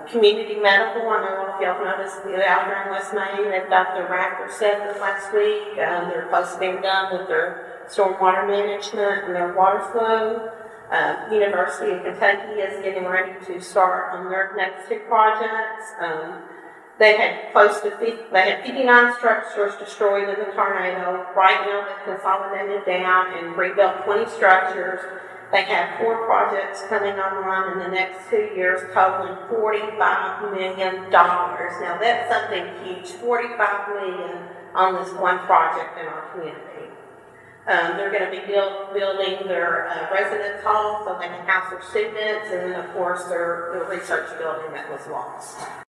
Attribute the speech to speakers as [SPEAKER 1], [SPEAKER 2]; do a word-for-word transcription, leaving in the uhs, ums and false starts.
[SPEAKER 1] community medical, I know all of y'all noticed that out there in West Main, they've got their raptor set this last week. Um, they're close to being done with their stormwater management and their water flow. Uh, University of Kentucky is getting ready to start on their next two projects. Um, they had close to fifty, they had fifty-nine structures destroyed in the tornado. Right now they've consolidated down and rebuilt twenty structures. They have four projects coming online in the next two years, totaling forty-five million dollars. Now that's something huge, forty-five million dollars on this one project in our community. Um, they're going to be build, building their uh, residence hall so they can house their students, and then of course their, their research building that was lost.